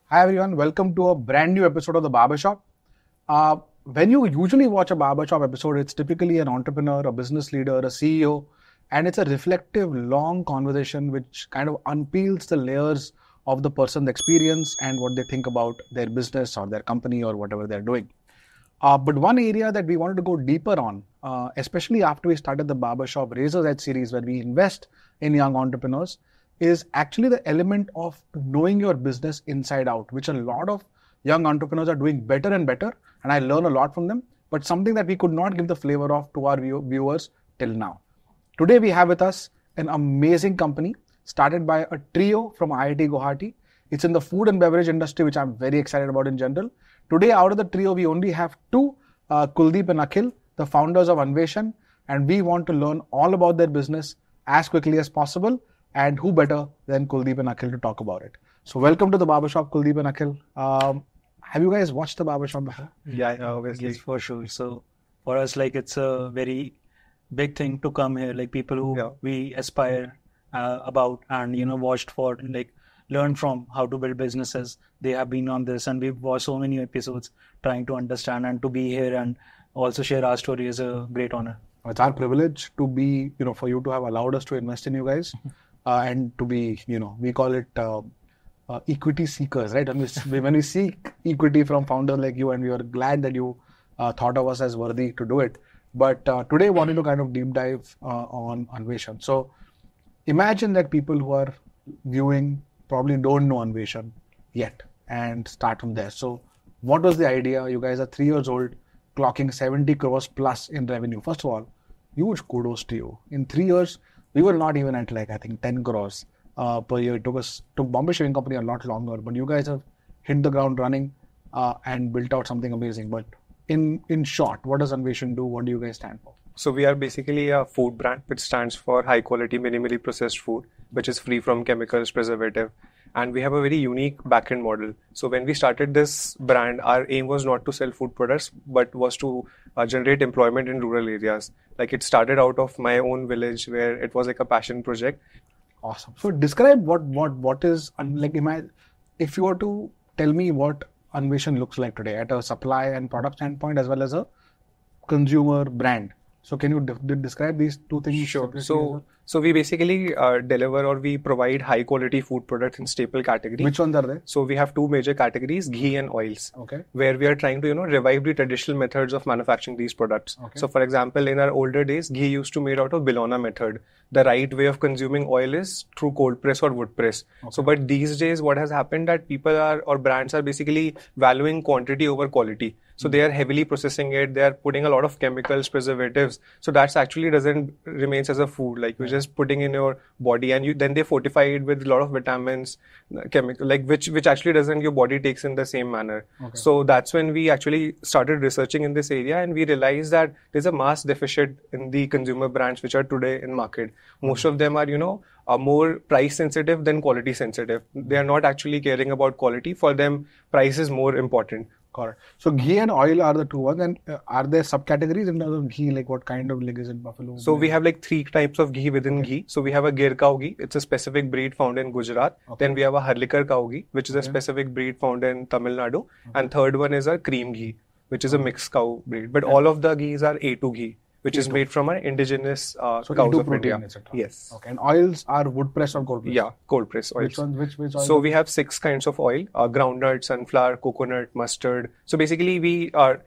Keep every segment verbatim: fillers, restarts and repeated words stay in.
Hi everyone, welcome to a brand new episode of The Barbershop. Uh, when you usually watch a Barbershop episode, it's typically an entrepreneur, a business leader, a C E O, and it's a reflective, long conversation which kind of unpeels the layers of the person's experience and what they think about their business or their company or whatever they're doing. Uh, but one area that we wanted to go deeper on, uh, especially after we started the Barbershop Razor's Edge series where we invest in young entrepreneurs, is actually the element of knowing your business inside out, which a lot of young entrepreneurs are doing better and better, and I learn a lot from them, but something that we could not give the flavor of to our view- viewers till now. Today we have with us an amazing company started by a trio from I I T Guwahati. It's in the food and beverage industry, which I'm very excited about in general. Today, out of the trio, we only have two, uh, Kuldeep and Akhil, the founders of Anveshan, and we want to learn all about their business as quickly as possible. And who better than Kuldeep and Akhil to talk about it? So welcome to the Barbershop, Kuldeep and Akhil. Um, have you guys watched the Barbershop before? Yeah, obviously. Yes, for sure. So for us, like it's a very big thing to come here. Like people who yeah. we aspire uh, about and you know watched for, like learn from how to build businesses. They have been on this, and we've watched so many episodes trying to understand and to be here and also share our story is a great honor. It's our privilege to be, you know, for you to have allowed us to invest in you guys. Uh, and to be, you know, we call it uh, uh, equity seekers, right? And we, when we seek equity from founders like you, and we are glad that you uh, thought of us as worthy to do it. But uh, today, wanted to kind of deep dive uh, on Anveshan. So, imagine that people who are viewing probably don't know Anveshan yet, and start from there. So, what was the idea? You guys are three years old, clocking seventy crores plus in revenue. First of all, huge kudos to you. In three years. We were not even at like, I think, ten crores uh, per year. It took us, took Bombay Shaving Company a lot longer, but you guys have hit the ground running uh, and built out something amazing. But in, in short, what does Anveshan do? What do you guys stand for? So we are basically a food brand which stands for high quality, minimally processed food, which is free from chemicals, preservative. And we have a very unique back-end model. So when we started this brand, our aim was not to sell food products, but was to uh, generate employment in rural areas. Like it started out of my own village where it was like a passion project. Awesome. So describe what what what is, like imagine, if you were to tell me what Anveshan looks like today at a supply and product standpoint as well as a consumer brand. So can you de- describe these two things? Sure. So, so we basically uh, deliver or we provide high quality food products in staple category. Which ones are they? So we have two major categories, ghee and oils. Okay. Where we are trying to, you know, revive the traditional methods of manufacturing these products. Okay. So for example, in our older days, ghee used to be made out of Bellona method. The right way of consuming oil is through cold press or wood press. Okay. So, but these days, what has happened that people are or brands are basically valuing quantity over quality. So they are heavily processing it. They are putting a lot of chemicals, preservatives. So that's actually doesn't remains as a food. Like you're just putting in your body, and you then they fortify it with a lot of vitamins, chemical, like which which actually doesn't your body takes in the same manner. Okay. So that's when we actually started researching in this area, and we realized that there's a mass deficit in the consumer brands which are today in market. Most mm-hmm. of them are, you know, are more price sensitive than quality sensitive. They are not actually caring about quality. For them, price is more important. Correct. So ghee and oil are the two ones, and uh, are there subcategories in terms of ghee? Like what kind of like is it buffalo? So we have like three types of ghee within okay. ghee. So we have a Gir cow ghee. It's a specific breed found in Gujarat. Okay. Then we have a Harlikar cow ghee, which is okay. a specific breed found in Tamil Nadu. Okay. And third one is a cream ghee, which is okay. a mixed cow breed. But okay. all of the ghees are A two ghee, which is made from our indigenous uh, so cows of protein, India. et cetera. Yes. Okay. And oils are wood press or cold press? Yeah, cold press oils. Which ones? Which which oils? So we have six kinds of oil: uh, groundnut, sunflower, coconut, mustard. So basically, we are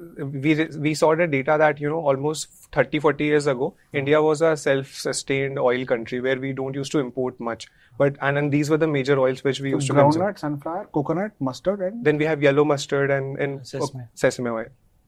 we we saw the data that you know almost thirty, forty years ago, mm-hmm. India was a self-sustained oil country where we don't used to import much. But and, and these were the major oils which we so used to groundnut, consume. sunflower, coconut, mustard, and then we have yellow mustard and and sesame, sesame oil.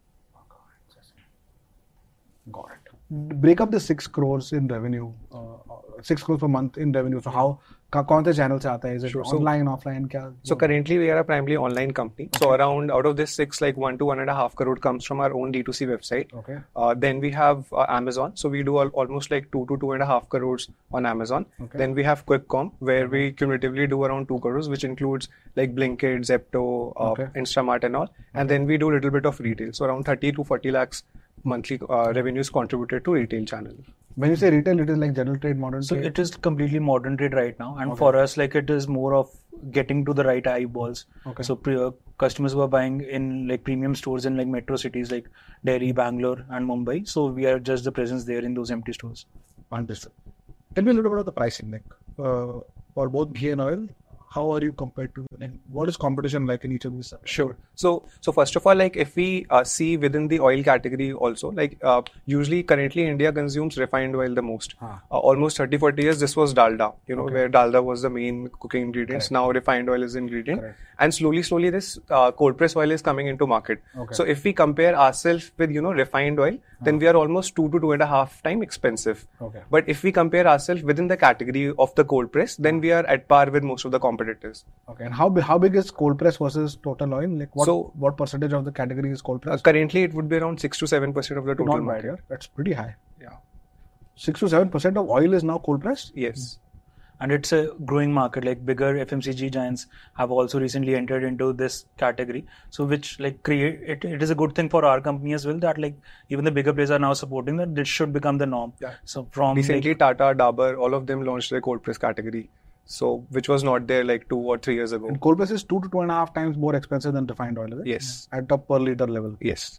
Got it. Break up the six crores in revenue, uh, six crores per month in revenue. So how, कौन से channel से आता है? Is it sure. online, so, offline? क्या? So currently we are a primarily online company. Okay. So around out of this six, like one to one and a half crore comes from our own D two C website. Okay. Uh, then we have uh, Amazon. So we do all, almost like two to two and a half crores on Amazon. Okay. Then we have QuickCom, where we cumulatively do around two crores, which includes like Blinkit, Zepto, uh, okay. Instamart and all. Okay. And then we do a little bit of retail. So around thirty to forty lakhs monthly uh, revenues contributed to retail channel. When you say retail, it is like general trade, modern so trade? So it is completely modern trade right now. And okay. for us, like it is more of getting to the right eyeballs. Okay. So pre- uh, customers were buying in like premium stores in like metro cities like Delhi, Bangalore, and Mumbai. So we are just the presence there in those empty stores. Understood. Tell me a little bit about the pricing, like uh, for both ghee and oil. How are you compared to, like, what is competition like in each of these? Sure. So, so first of all, like if we uh, see within the oil category also, like uh, usually currently India consumes refined oil the most. Ah. Uh, almost thirty, forty years, this was dalda, you know, Okay. where dalda was the main cooking ingredients. Correct. Now refined oil is the ingredient. Correct. And slowly, slowly this uh, cold press oil is coming into market. Okay. So if we compare ourselves with, you know, refined oil, then we are almost two to two and a half time expensive. Okay. But if we compare ourselves within the category of the cold press, then we are at par with most of the competitors. Okay. And how big, how big is cold press versus total oil? Like what, So- what percentage of the category is cold Uh, press? currently, it would be around six to seven percent of the total Not bad, market. yeah. That's pretty high. Yeah. Six to seven percent of oil is now cold pressed. Yes. And it's a growing market. Like bigger F M C G giants have also recently entered into this category. So which like create it, it is a good thing for our company as well that like even the bigger players are now supporting that this should become the norm. Yeah. So from Recently, like, Tata, Dabur, all of them launched their cold press category. So, which was not there like two or three years ago. And cold press is two to two and a half times more expensive than refined oil, is it? Yes. At a per liter level. Yes.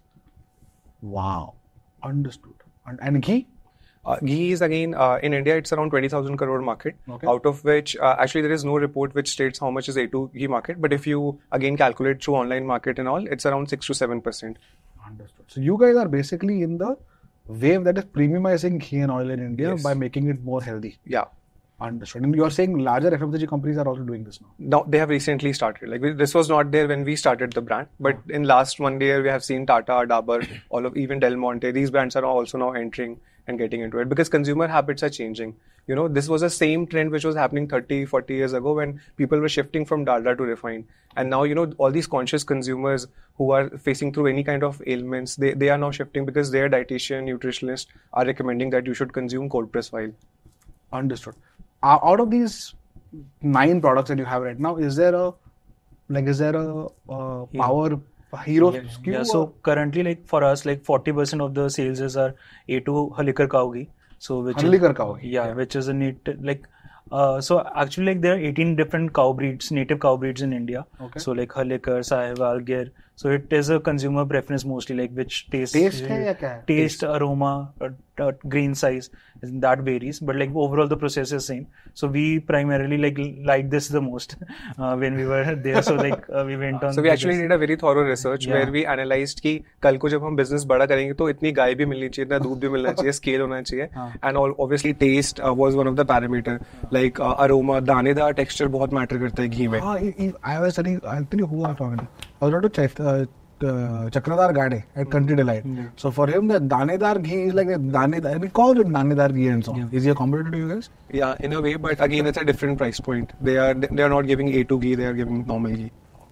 Wow. Understood. And, and ghee? Uh, ghee is again, uh, in India, it's around twenty thousand crore market, Okay. out of which, uh, actually there is no report which states how much is A two ghee market. But if you again calculate through online market and all, it's around six to seven percent. Understood. So you guys are basically in the wave that is premiumizing ghee and oil in India Yes. by making it more healthy. Yeah. Understood. And you are saying larger F M C G companies are also doing this now. Now they have recently started. Like we, this was not there when we started the brand, but in last one year we have seen Tata, Dabur, all of even Del Monte. These brands are also now entering and getting into it because consumer habits are changing. You know, this was the same trend which was happening thirty, forty years ago when people were shifting from dalda to refined. And now, you know, all these conscious consumers who are facing through any kind of ailments, they, they are now shifting because their dietitian, nutritionist are recommending that you should consume cold press oil. Understood. Uh, out of these nine products that you have right now, is there a like is there a uh, power a hero yeah, S K U? yeah, or- so currently like for us like forty percent of the sales is are A two Halikar cow ghee. So which Halikar is, cow ghee, yeah, yeah. which is a neat like uh, so actually like there are eighteen different cow breeds, native cow breeds in India. Okay. So like Halikar, Sahiwal, Gir. So it is a consumer preference mostly like which taste Taste है या क्या है? taste, aroma, uh, uh, grain size that varies, but like overall the process is same. So we primarily like like this the most uh, when we were there. So like uh, we went on. So we to actually this. did a very thorough research Yeah. where we analyzed कि कल को जब हम business बड़ा करेंगे तो इतनी गाय भी मिलनी चाहिए, इतना दूध भी मिलना चाहिए, scale होना चाहिए, and all, obviously taste uh, was one of the parameter, like uh, aroma, दानेदार texture बहुत matter करता है घी में. Ah, he- he- I was telling, I'll tell you who I'm talking to. I was talking to Chait- uh, uh, Chakradar Gade at Country Delight. So for him, the Danedar ghee is like a Danedar. We call it Danedar ghee and so on. Is he a competitor to you guys? Yeah, in a way, but again it's a different price point. They are they are not giving A two ghee, they are giving normal ghee.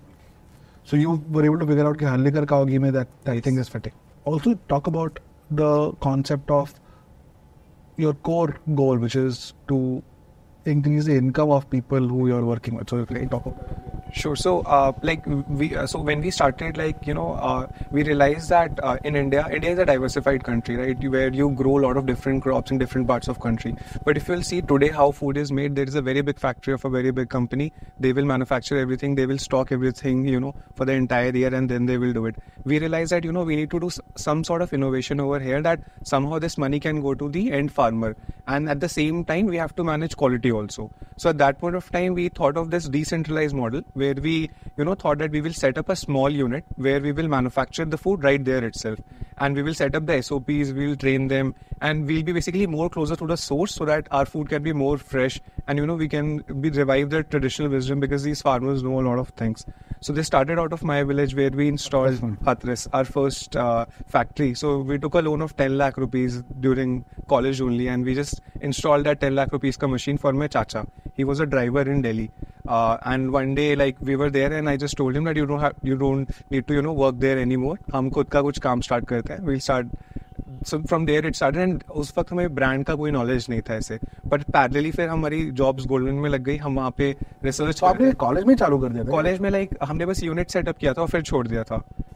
So you were able to figure out that Halikar cow ghee mein that I think is fitting. Also talk about the concept of your core goal, which is to increase the income of people who you're working with. So you can talk about that. Sure. So, uh, like we, uh, so when we started, like you know, uh, we realized that uh, in India, India is a diversified country, right? Where you grow a lot of different crops in different parts of country. But if you'll see today how food is made, there is a very big factory of a very big company. They will manufacture everything. They will stock everything, you know, for the entire year, and then they will do it. We realized that you know we need to do s- some sort of innovation over here that somehow this money can go to the end farmer, and at the same time we have to manage quality also. So at that point of time, we thought of this decentralized model where we, you know, thought that we will set up a small unit where we will manufacture the food right there itself, and we will set up the S O Ps, we will train them, and we'll be basically more closer to the source so that our food can be more fresh, and you know we can be revive the traditional wisdom because these farmers know a lot of things. So they started out of my village where we installed Hathras, our first uh, factory. So we took a loan of ten lakh rupees during college only, and we just installed that ten lakh rupees ka machine for my chacha. He was a driver in Delhi, uh, and one day like we were there, and I just told him that you don't have, you don't need to you know work there anymore. हम खुद का कुछ काम start करते हैं. We'll start. So from there it started, and उस वक्त हमें ब्रांड का कोई नॉलेज नहीं था ऐसे, बट पैरेलली फिर हमारी जॉब्स गोल्डन में लग गई. हम वहाँ पे रिसर्च तो आपने कॉलेज में चालू कर दिया था? कॉलेज में लाइक हमने बस यूनिट सेटअप किया था और फिर छोड़ दिया था.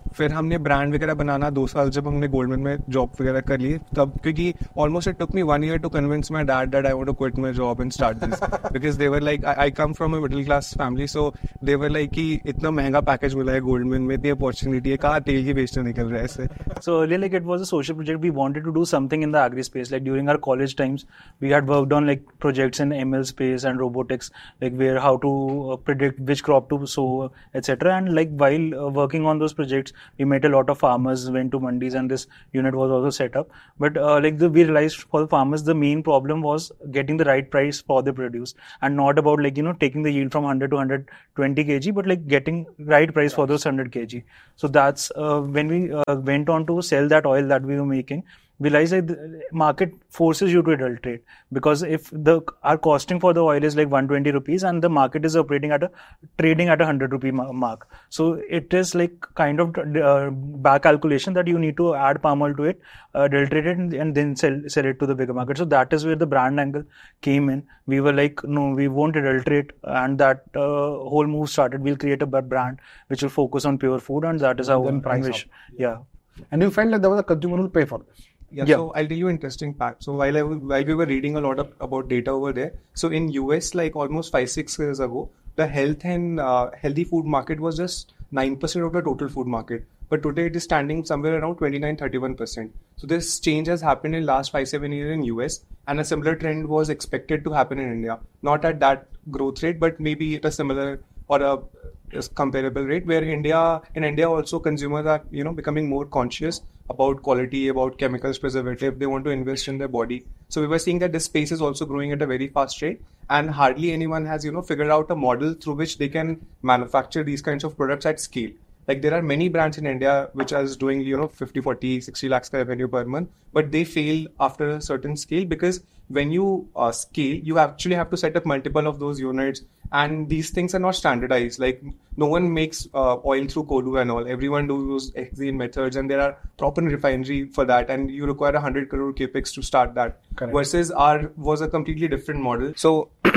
फिर हमने ब्रांड वगैरह बनाना दो साल जब हमने गोल्डमैन में जॉब वगैरह कर ली तब, क्योंकि almost it took me one year to convince my dad that I want to quit my job and start this, because they were like I come from a middle class family, so they were like कि इतना महंगा package मिला है Goldman में, इतनी opportunity है, कहाँ तेल की बेचने निकल रहा है ऐसे. So earlier, like it was a social project. We wanted to do something in the agri space. Like during our college times, we had worked on like projects in M L space and robotics, like where how to uh, predict which crop to sow, et cetera. And like while uh, working on those projects, we met a lot of farmers, went to mandis, and this unit was also set up. But uh, like the, we realized for the farmers, the main problem was getting the right price for the produce, and not about like you know taking the yield from one hundred to one hundred twenty kilograms, but like getting right price for those one hundred kilograms. So that's uh, when we uh, went on to sell that oil that we were making. We realized that the market forces you to adulterate, because if the our costing for the oil is like one hundred twenty rupees and the market is operating at a trading at a one hundred rupee mark, so it is like kind of uh, back calculation that you need to add palm oil to it, uh, adulterate it, and, and then sell sell it to the bigger market. So that is where the brand angle came in. We were like, no, we won't adulterate, and that uh, whole move started. We'll create a brand which will focus on pure food, and that is how then price wish, up. yeah. And you felt like there was a consumer who will pay for this. Yeah, Yeah. so I'll tell you an interesting fact. So while I w- while we were reading a lot of, about data over there, so in U S like almost five six years ago, the health and uh, healthy food market was just nine percent of the total food market. But today it is standing somewhere around twenty-nine thirty-one percent. So this change has happened in last five seven years in U S, and a similar trend was expected to happen in India. Not at that growth rate, but maybe at a similar or a is comparable rate, where India in India also consumers are you know becoming more conscious about quality, about chemicals, preservative. They want to invest in their body. So we were seeing that this space is also growing at a very fast rate, and hardly anyone has you know figured out a model through which they can manufacture these kinds of products at scale. Like there are many brands in India which are doing you know fifty, forty, sixty lakhs revenue per month, but they fail after a certain scale, because when you uh, scale, you actually have to set up multiple of those units, and these things are not standardized. Like no one makes uh, oil through Kolu and all. Everyone does hexane methods, and there are proper refinery for that, and you require a hundred crore capex to start that. Correct. Versus our was a completely different model. So,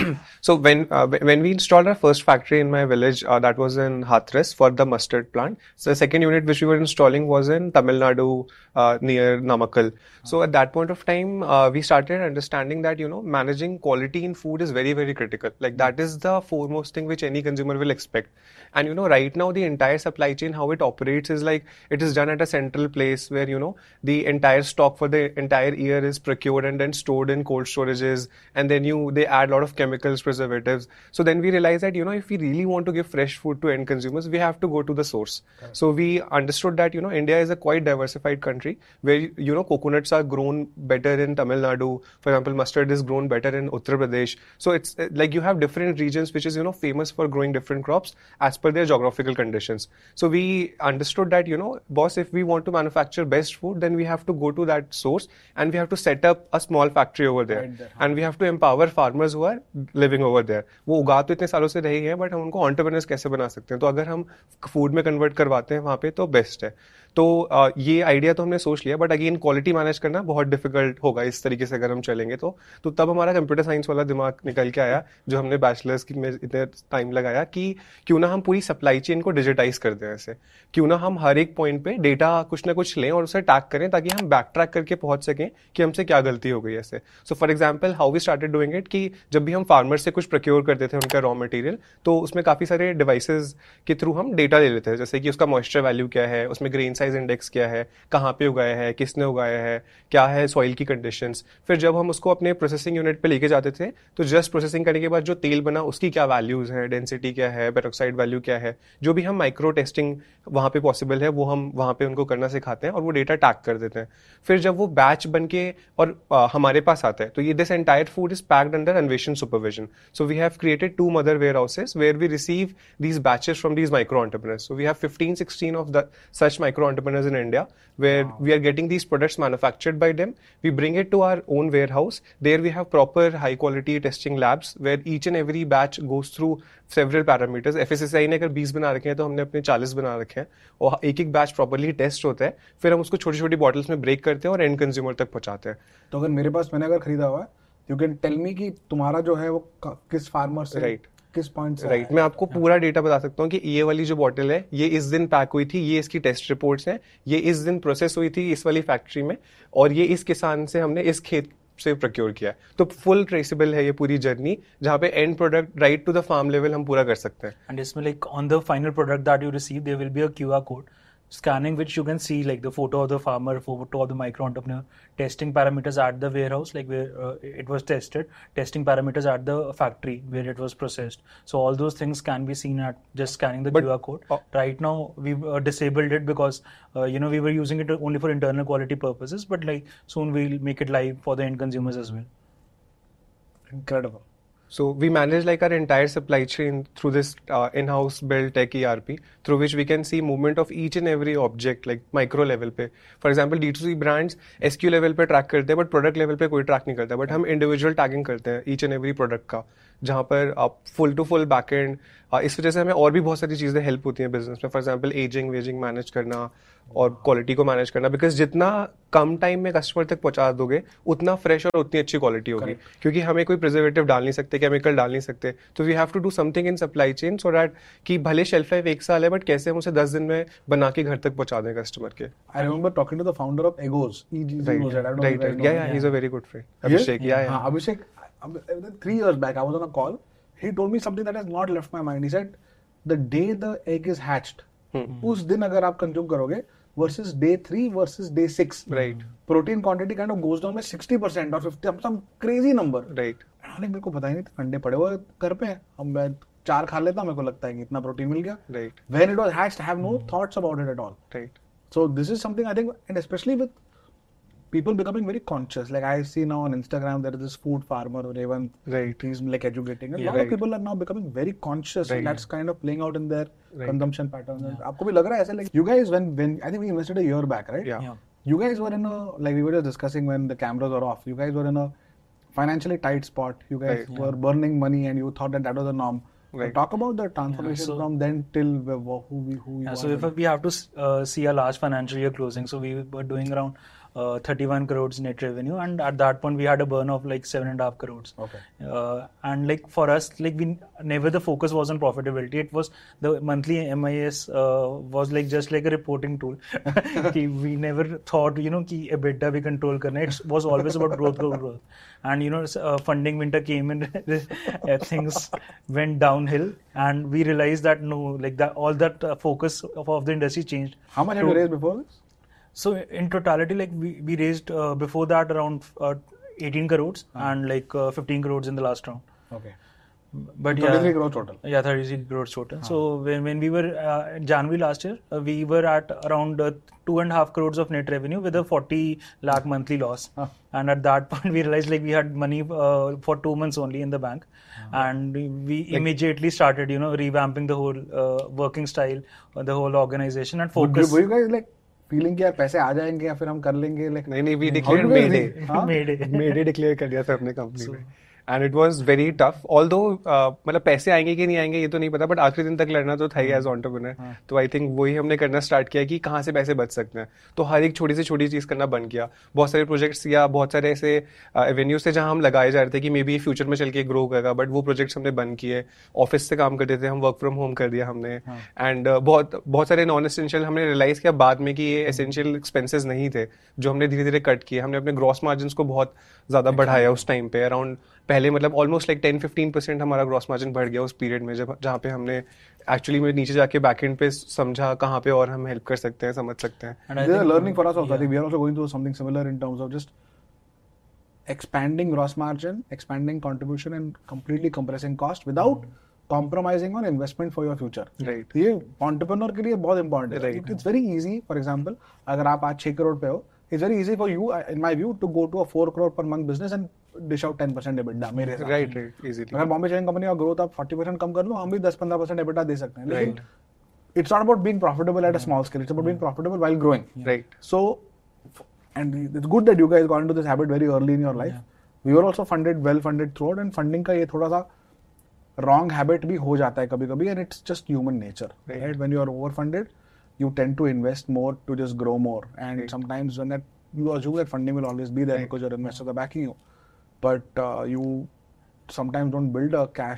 so when uh, when we installed our first factory in my village, uh, that was in Hathras for the mustard plant. So the second unit which we were installing was in Tamil Nadu uh, near Namakkal. So at that point of time, uh, we started understanding that you know managing quality in food is very very critical. Like that is the foremost thing which any consumer will expect. And you know right now the entire supply chain, how it operates is like it is done at a central place where you know the entire stock for the entire year is procured and then stored in cold storages, and then you they add a lot of chemicals, preservatives. So then we realized that you know if we really want to give fresh food to end consumers, we have to go to the source. Okay. So we understood that you know India is a quite diversified country where you know coconuts are grown better in Tamil Nadu, for example mustard is grown better in Uttar Pradesh. So it's like you have different regions which is you know famous for growing different crops as per their geographical conditions. So we understood that you know boss, if we want to manufacture best food, then we have to go to that source, and we have to set up a small factory over there, right there. And we have to empower farmers who are living over there. वो उगा तो इतने सालों से रहे हैं, but हम उनको एंटरप्रेन्योर्स कैसे बना सकते हैं? तो अगर हम फूड में कन्वर्ट करवाते हैं वहाँ पे तो बेस्ट है. तो uh, ये आइडिया तो हमने सोच लिया, बट अगेन क्वालिटी मैनेज करना बहुत डिफिकल्ट होगा इस तरीके से अगर हम चलेंगे तो तो तब हमारा कंप्यूटर साइंस वाला दिमाग निकल के आया, जो हमने बैचलर्स की में इतने टाइम लगाया कि क्यों ना हम पूरी सप्लाई चेन को डिजिटाइज कर दें. ऐसे क्यों ना हम हर एक पॉइंट पे डेटा कुछ ना कुछ लें और उसे टैग करें, ताकि हम बैक ट्रैक करके पहुंच सकें कि हमसे क्या गलती हो गई. ऐसे so for example how we started doing it, कि जब भी हम फार्मर से कुछ प्रोक्योर करते थे उनका रॉ मटेरियल, तो उसमें काफी सारे डिवाइसेज के थ्रू हम डेटा ले लेते हैं, जैसे कि उसका मॉइस्चर वैल्यू क्या है, उसमें ग्रेन साइज इंडेक्स क्या है, कहाँ पे उगाया है, किसने उगाया है, क्या है सॉइल की कंडीशंस. फिर जब हम उसको अपने प्रोसेसिंग यूनिट पे लेके जाते थे, तो जस्ट प्रोसेसिंग करने के बाद जो तेल बना उसकी क्या वैल्यूज है, डेंसिटी क्या है, पेरोक्साइड वैल्यू क्या है, जो भी हम माइक्रो टेस्टिंग वहाँ पे पॉसिबल है वो हम वहाँ पे उनको करना सिखाते हैं और वो डेटा टैग कर देते हैं. फिर जब वो बैच बन के और आ, हमारे पास आता है, तो ये this entire food is packed under अन्वेषण supervision. So we have created two mother warehouses where we receive these batches from these micro entrepreneurs. So we have fifteen sixteen of the such micro entrepreneurs in India where wow. we are getting these products manufactured by them. We bring it to our own warehouse. There we have proper high quality testing labs where each and every batch goes through several parameters. F S S A I ने अगर बीस बना रखे हैं तो हमने अपने चालीस बना रखे हैं, और एक एक बैच प्रॉपर्ली टेस्ट होता है. फिर हम उसको छोटी छोटी बॉटल्स में ब्रेक करते हैं और एंड कंज्यूमर तक पहुंचाते हैं. तो अगर मेरे पास मैंने अगर खरीदा हुआ है, यू कैन टेल मी कि तुम्हारा जो है वो किस फार्मर से, राइट right. किस पॉइंट से राइट right. मैं आपको पूरा डेटा बता सकता हूँ कि ये वाली जो बॉटल है ये इस दिन पैक हुई थी, ये इसकी टेस्ट रिपोर्ट्स हैं, ये इस दिन प्रोसेस हुई थी इस वाली फैक्ट्री में, और ये इस किसान से हमने इस खेत से प्रोक्योर किया है. तो फुल ट्रेसेबल है ये पूरी जर्नी, जहाँ पे end product right to the farm level हम पूरा कर सकते हैं. एंड इसमें like on the final product that you receive there will be a QR code scanning which you can see like the photo of the farmer, photo of the micro entrepreneur, testing parameters at the warehouse like where uh, it was tested, testing parameters at the factory where it was processed. So all those things can be seen at just scanning the but, Q R code. Uh, right now we've uh, disabled it because uh, you know we were using it only for internal quality purposes, but like soon we'll make it live for the end consumers as well. Incredible. So we manage like our entire supply chain through this uh, in-house built tech E R P, through which we can see movement of each and every object like micro level पे. For example, D two C brands S K U level पे track करते हैं, but product level पे कोई track नहीं करता. But हम individual tagging करते हैं each and every product का, जहाँ पर आप full to full backend. इस वजह से हमें और भी बहुत सारी चीज़ें हेल्प होती हैं बिजनेस में. फॉर एग्जाम्पल एजिंग वेजिंग मैनेज करना और क्वालिटी को मैनेज करना, बिकॉज जितना कम टाइम में कस्टमर तक पहुंचा दोगे उतना फ्रेश और उतनी अच्छी क्वालिटी होगी. क्योंकि हमें कोई प्रिजर्वेटिव डाल नहीं सकते, केमिकल डाल नहीं सकते. तो we have to do something in supply chain so that कि भले शेल्फ लाइफ एक साल है बट कैसे हम उसे दस दिन में बना के घर तक पहुंचा दें कस्टमर के. I remember talking to the founder of Eggoz. Right right yeah yeah he is a very good friend. Abhishek. Yeah yeah Abhishek. three years back I was on a call. He told me something that has not left my mind. He said the day the egg is hatched, उस दिन अगर आप consume करोगे versus day three versus day six, right, protein quantity kind of goes down by sixty percent or fifty, some crazy number. Right. मेरे को पता ही नहीं, अंडे पड़े हुए घर पे, अब मैं चार खा लेता, मेरे को लगता है कि इतना प्रोटीन मिल गया. Right. When it was hatched, I have no thoughts about it at all. Right. So this is something I think, and especially with people becoming very conscious. Like I see now on Instagram, there is this food farmer, Revan, right, he's like educating. And yeah, a lot right. of people are now becoming very conscious, right. and that's kind of playing out in their right. consumption patterns. Yeah. आपको भी लग रहा है ऐसे, like you guys, when when I think we invested a year back, right? Yeah. yeah. You guys were in a, like we were just discussing when the cameras were off. You guys were in a financially tight spot. You guys right. were yeah. burning money, and you thought that that was the norm. Right. So talk about the transformation yeah, so, from then till who we who we yeah, are. so if we have to uh, see a large financial year closing, so we were doing around Uh, thirty-one crores net revenue, and at that point we had a burn of like seven and a half crores. Okay. Uh, and like for us, like we never the focus was on profitability. It was the monthly M I S uh, was like just like a reporting tool. We never thought, you know, कि EBITDA भी control करना. It was always about growth, growth, growth. And you know, uh, funding winter came in, things went downhill, and we realized that no, like that all that uh, focus of, of the industry changed. How much have you raised before this? So in totality, like we, we raised uh, before that around uh, eighteen crores uh-huh. and like uh, fifteen crores in the last round. Okay. But so yeah, thirty-three crores total. Yeah, thirty-three crores total. Uh-huh. So when, when we were uh, in January last year, uh, we were at around uh, two and a half crores of net revenue with a forty lakh monthly loss. Uh-huh. And at that point, we realized like we had money uh, for two months only in the bank, uh-huh. and we, we like, immediately started, you know, revamping the whole uh, working style, uh, the whole organization, and focus. Were you guys like feeling क्या पैसे आ जाएंगे या फिर हम कर लेंगे? Like नहीं नहीं we declared mayday mayday mayday declare कर दिया था अपने कंपनी में. And it was very tough, although मतलब पैसे आएंगे कि नहीं आएंगे ये तो नहीं पता, बट आखिरी दिन तक लड़ना तो था ही एज एंटरप्रेन्योर. तो आई थिंक वही हमने करना स्टार्ट किया कि कहाँ से पैसे बच सकते हैं. तो हर एक छोटी से छोटी चीज़ करना बंद किया. बहुत सारे प्रोजेक्ट्स या बहुत सारे ऐसे एवेन्यूज थे जहाँ हम लगाए जा रहे थे कि मे बी फ्यूचर में चल के ग्रो करेगा, बट वो प्रोजेक्ट्स हमने बंद किए. ऑफिस से काम करते थे हम, वर्क फ्रॉम होम कर दिया हमने. एंड बहुत बहुत सारे नॉन एसेंशियल हमने रियलाइज किया बाद में कि ये एसेंशियल एक्सपेंसेस नहीं थे, जो हमने धीरे धीरे कट किए. हमने अपने ग्रॉस मार्जिन को बहुत ज़्यादा बढ़ाया उस टाइम पे. अराउंड पहले मतलब almost like ten fifteen percent हमारा ग्रॉस मार्जिन बढ़ गया उस पीरियड में, जब जहाँ पे हमने एक्चुअली में नीचे जाके बैकएंड पे समझा कहाँ पे और हम हेल्प कर सकते हैं, समझ सकते हैं. And this is a learning for us also. I think we are also going through something similar in terms of just expanding gross margin, expanding contribution, and completely compressing cost without compromising on investment for your future. Right. ये entrepreneur के लिए बहुत important है. Right. It's very easy. For example, अगर आप आज छह करोड़ पे हो, it's very easy for you, in my view, to go to a four crore per month business and dish out ten percent EBITDA मेरे हिसाब से. Right, right, easily. अगर बॉम्बे शेयरिंग कंपनी का ग्रोथ आप forty percent कम कर लो, हम भी ten to fifteen percent EBITDA दे सकते हैं. लेकिन it's not about being profitable at a small scale. It's about being profitable while growing. Right. So, and it's good that you guys got into this habit very early in your life. Yeah. We were also funded, well funded throughout, and funding का ये थोड़ा सा wrong habit भी हो जाता है कभी-कभी, and it's just human nature. Right. Right? When you are overfunded, you tend to invest more to just grow more, and right. sometimes when that you assume that funding will always be there right. because your investors are backing you, but uh, you sometimes don't build a cash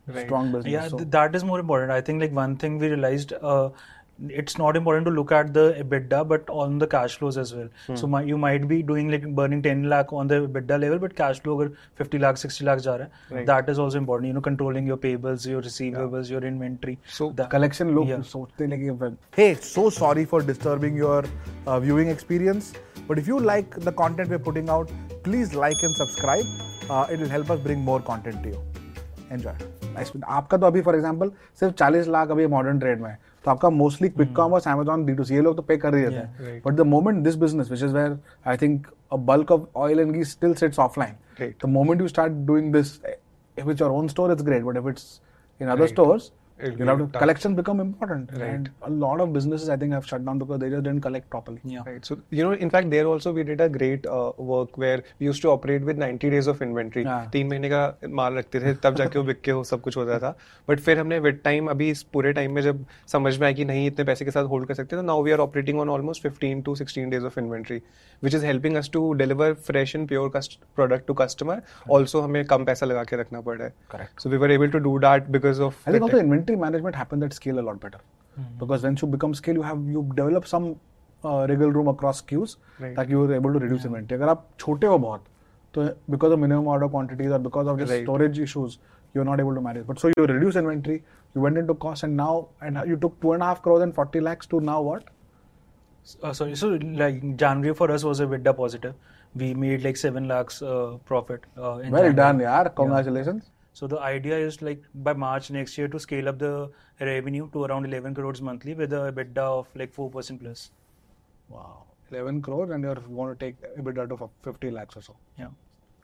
Right. strong business. Yeah, so. th- that is more important. I think like one thing we realized, uh, it's not important to look at the EBITDA, but on the cash flows as well. Hmm. So my, you might be doing like burning ten lakh on the EBITDA level, but cash flow अगर fifty lakh, sixty lakh जा रहा है, Right. that is also important. You know, controlling your payables, your receivables, your inventory. So That- collection लोग Yeah. सोचते हैं कि hey, so sorry for disturbing your uh, viewing experience, but if you like the content we're putting out, please like and subscribe. Uh, it will help us bring more content to you. Enjoy. Nice. आपका तो अभी for example सिर्फ चालीस लाख अभी modern trade में है, तो आपका mostly quick commerce, Amazon, D to C, ये लोग तो पे कर रही रहते हैं. But the moment this business which is where I think a bulk of oil and ghee still sits offline, the moment you start doing this, if it's your own store it's great, but if it's in other Right. stores, It'll you be have to tough. collection become important, Right. and a lot of businesses I think have shut down because they just didn't collect properly. Yeah. Right. So, you know, in fact, there also we did a great uh, work where we used to operate with ninety days of inventory. Yeah. तीन महीने का माल रखते थे, तब जाके वो बिक के वो सब कुछ होता था. बट फिर हमने विद टाइम अभी इस पूरे टाइम में जब समझ में आया कि नहीं इतने पैसे के साथ होल्ड कर सकते, तो now we are operating on almost fifteen to sixteen days of inventory, which is helping us to deliver fresh and pure cust- product to customer. Also हमें कम पैसा लगा के रखना पड़ रहा है. Correct. So we were able to do that because of I think the also tech. inventory management happens at scale a lot better, because once you become scale, you have you develop some uh, wriggle room across S K Us, Right. ताकि you are able to reduce inventory. अगर आप छोटे हो बहुत, तो because of minimum order quantities or because of just Right. storage issues, you are not able to manage. But so you reduce inventory, you went into cost, and now and you took two and a half crores and forty lakhs to now what? Uh, sorry, so like January for us was a EBITDA positive. We made like seven lakhs uh, profit. Uh, in Well January. done, yaar. Congratulations. So the idea is like by March next year to scale up the revenue to around eleven crores monthly with a EBITDA of like four percent plus. Wow, eleven crores, and you're going to take EBITDA to fifty lakhs or so. Yeah.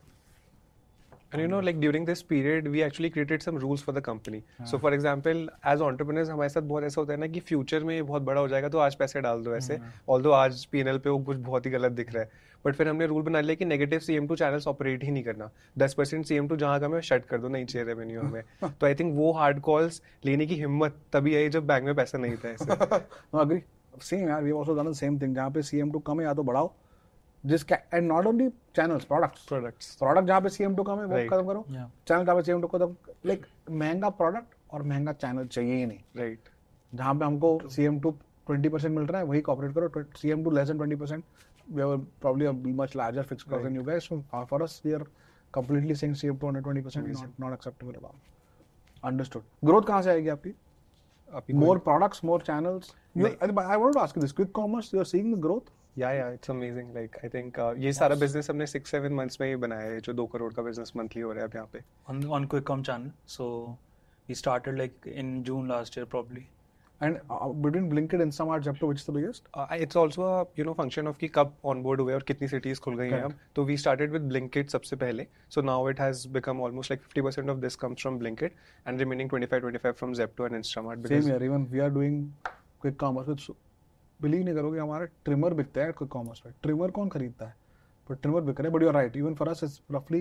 And you know, like during this period, we actually created some rules for the company. So, for example, as entrepreneurs, हमारे साथ बहुत ऐसा होता है ना कि future में बहुत बड़ा हो जाएगा तो आज पैसे डाल दो ऐसे. Although आज P and L पे वो कुछ बहुत ही गलत दिख रहा है. बट फिर हमने रूल बना लिया कि negative C M two channels operate ही नहीं करना. ten percent C M two जहाँ का मैं शट कर दो, नहीं चाहिए रेवेन्यू हमें. तो आई थिंक वो हार्ड कॉल्स लेने की हिम्मत तभी आई जब बैंक में पैसा नहीं था ऐसे. No, agree. Same यार, we have also done the same thing. जहाँ पे C M two कम है या तो बढ़ाओ, जिस and not only channels, products. Products. Product जहाँ पे C M two कम है वो Right. खत्म करो. Yeah. Channel जहाँ पे C M two खत्म, like महंगा product और महंगा channel चाहिए ही नहीं. Right. जहाँ पे हमको C M two twenty percent मिल रहा है वही cooperate करो. C M two less than twenty percent, we have probably a much larger fixed cost than you guys. So uh, for us, we are completely saying C M two one hundred twenty percent not not acceptable at all. Understood. Growth कहाँ से आएगी आपकी? आपकी More products, more channels. You, नहीं. I wanted to ask you this: quick commerce, you are seeing the growth? Yeah, yeah, it's amazing. Like I think uh, ये सारा business हमने six seven months में ही बनाया है, जो दो करोड़ का business monthly हो रहा है अब यहाँ पे. On on QuickCom channel. So we started like in June last year probably. And uh, between Blinkit, Instamart, Zepto, which is the biggest? Uh, it's also a you know function of कि कब onboard हुए और कितनी cities खुल गई हैं अब. तो we started with Blinkit सबसे पहले. So now it has become almost like fifty percent of this comes from Blinkit and remaining twenty-five twenty-five from Zepto and Instamart. Because Same here. Even we are doing quick commerce. Which believe नहीं करोगे हमारा trimmer बिकता है quick commerce पे. Trimmer कौन खरीदता है? But trimmer बिक रहा है. But you are right. Even for us, it's roughly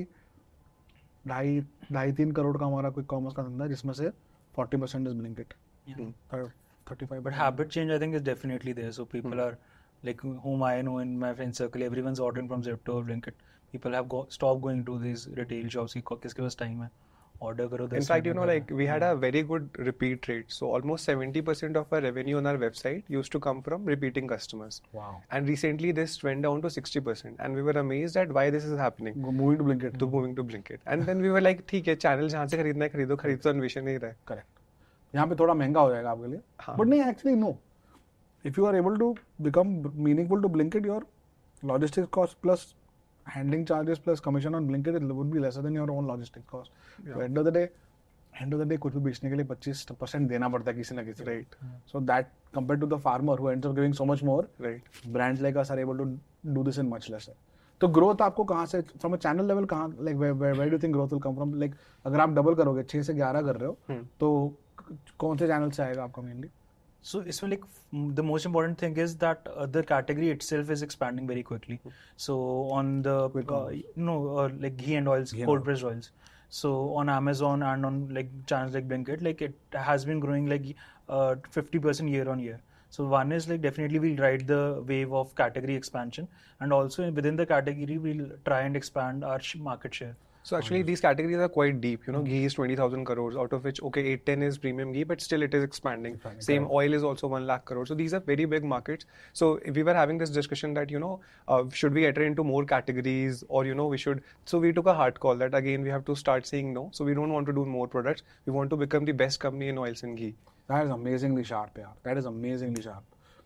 ढाई ढाई तीन करोड़ का हमारा quick commerce का धंधा है, जिसमें से forty percent is Blinkit. Yeah. Thir- thirty-five. But habit change I think is definitely there. So people are like whom I know in my friend circle, everyone's ordering from Zepto or Blinkit. People have go, stopped going to these retail shops. कि किसके पास time है? Order करो. in fact, you know, like we had a very good repeat rate. So almost seventy percent of our revenue on our website used to come from repeating customers. Wow. And recently this went down to sixty percent. And we were amazed at why this is happening. Moving to Blinkit. To moving to Blinkit. And then we were like, ठीक है, channel जहाँ से खरीदना है खरीदो, खरीद तो अन्वेषण नहीं रहा है. Correct. यहाँ पे थोड़ा महंगा हो जाएगा आपके लिए. हाँ. But नहीं, actually no. If you are able to become meaningful to Blinkit, your logistics cost plus handling charges plus commission on Blinkit it would be lesser than your own logistics cost. Yeah. So end of the day, end of the day कुछ भी बेचने के लिए twenty-five percent देना पड़ता है किसी ना किसी को. Right. So that compared to the farmer who ends up giving so much more, Right. brands like us are able to do this in much lesser. तो growth आपको कहाँ से from a channel level कहाँ like where, where, where do you think growth will come from? Like अगर आप double करोगे छह से ग्यारह कर रहे हो तो कौन से channel से आएगा आपका mainly? So it's like the most important thing is that uh, the category itself is expanding very quickly. So on the uh, no uh, like ghee and oils, Ghee and cold oil. pressed oils. So on Amazon and on like channels like Blinkit, like it has been growing like uh, fifty percent year on year. So one is like definitely we'll ride the wave of category expansion, and also within the category we'll try and expand our sh- market share. So actually, these categories are quite deep. You know, ghee is twenty thousand crores, out of which okay, eight ten is premium ghee, but still it is expanding. Expanding, Same correct. oil is also one lakh crores. So these are very big markets. So if we were having this discussion that you know, uh, should we enter into more categories, or you know, we should. So we took a hard call that again we have to start saying no. So we don't want to do more products. We want to become the best company in oils and ghee. That is amazingly sharp, यार. That is amazingly sharp.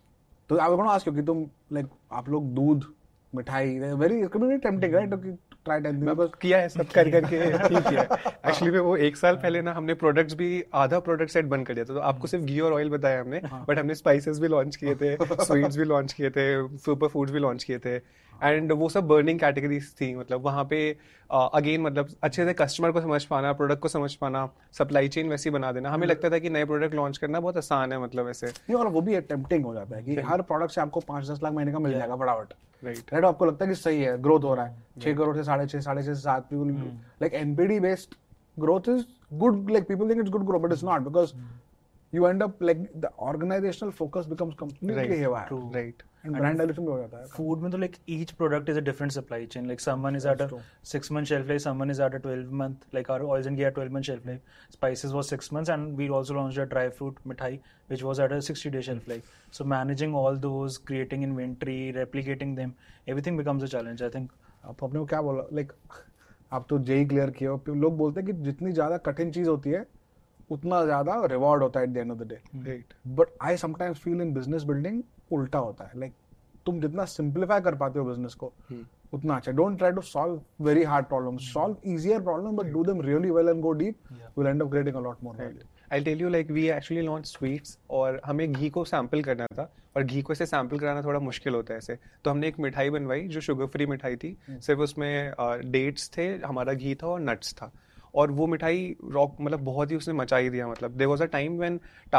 So I was going to ask you कि तुम like आप लोग दूध मिठाई very it could be very tempting right to try ten things because किया है सब कर करके ठीक है एक्चुअली में वो एक साल पहले ना हमने प्रोडक्ट्स भी आधा प्रोडक्ट सेट बंद कर दिया था तो आपको सिर्फ घी और ऑयल बताया हमने बट हमने स्पाइसेस भी लॉन्च किए थे स्वीट्स भी लॉन्च किए थे सुपर फूड्स भी लॉन्च किए थे एंड वो सब बर्निंग कैटेगरीज थी मतलब वहाँ पे अगेन uh, मतलब अच्छे से कस्टमर को समझ पाना प्रोडक्ट को समझ पाना सप्लाई चेन वैसी बना देना हमें लगता था कि नए प्रोडक्ट लॉन्च करना बहुत आसान है मतलब ऐसे नहीं और वो भी टेम्पटिंग हो जाता है कि हर प्रोडक्ट से आपको पाँच दस लाख महीने का मिल जाएगा फटाफट राइट राइट आपको लगता है कि सही है ग्रोथ हो रहा है छह करोड़ से साढ़े छह साढ़े छह से सात like NPD based growth is good like people think it's good growth but it's not because you end up like the organizational focus becomes completely Right, haywire. true. Right. And brand dilution भी हो जाता है. Food में तो like each product is a different supply chain. Like someone is at a six month shelf life, someone is at a twelve month. Like our oils and ghee at twelve month shelf life. Spices was six months, and we also launched a dry fruit mithai, which was at a sixty day shelf life. So managing all those, creating inventory, replicating them, everything becomes a challenge. I think. आप अपने को क्या बोला? Like आप तो JEE clear किए हो. लोग बोलते हैं कि जितनी ज्यादा कठिन चीज होती है उतना ज्यादा रिवॉर्ड होता है at the end of the day right but I sometimes feel in business building उल्टा होता है लाइक तुम जितना सिंप्लीफाई कर पाते हो बिजनेस को उतना अच्छा don't try to solve very hard problems solve easier problem but do them really well and go deep will end up creating a lot more value I'll tell you like we actually launched sweets और हमें घी को sample करना था और घी को ऐसे sample कराना थोड़ा मुश्किल होता है ऐसे तो हमने एक मिठाई बनवाई जो शुगर फ्री मिठाई थी सिर्फ उसमें डेट्स थे हमारा घी था और नट्स था और वो मिठाई रॉक मतलब बहुत ही उसने मचाई दिया मतलब there was a time when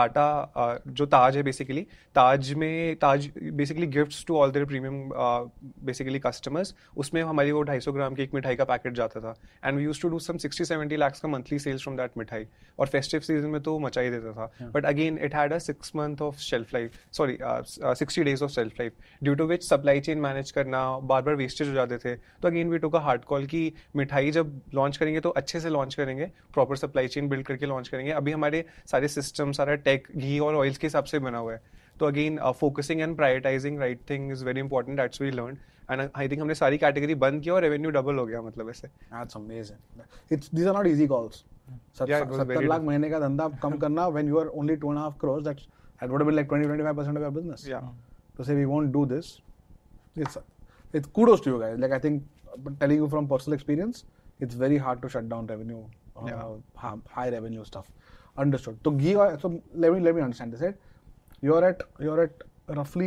Tata जो ताज है बेसिकली ताज में Taj basically gifts to all their premium basically customers उसमें हमारी वो ढाई सौ ग्राम की एक मिठाई का पैकेट जाता था and we used to do some sixty seventy lakhs का मंथली सेल्स फ्रॉम दैट मिठाई और फेस्टिव सीजन में तो मचा ही देता था but again it had a six month of shelf life sorry sixty days of shelf life due to which supply chain manage करना बार बार वेस्टेज हो जाते थे तो again we took a hard call की मिठाई जब लॉन्च करेंगे तो अच्छे से लॉन्च करेंगे प्रॉपर सप्लाई चेन बिल्ड करके लॉन्च करेंगे अभी हमारे सारे सिस्टम सारा टेक घी और ऑयल्स के हिसाब से बना हुआ है तो again focusing and prioritizing right thing is very important that's we learn and I think हमने सारी कैटेगरी बंद किया और रेवेन्यू डबल हो गया मतलब ऐसे that's amazing it's these are not easy calls सत्तर लाख महीने का धंधा कम करना when you are only two and half crores that's that would have been like twenty to twenty-five percent of your business yeah to say we won't do this it's it's kudos to you guys like I think but telling you from personal experience it's very hard to shut down revenue uh, Yeah. high revenue stuff understood so ghee oil- so let me let me understand this right you're at you're at roughly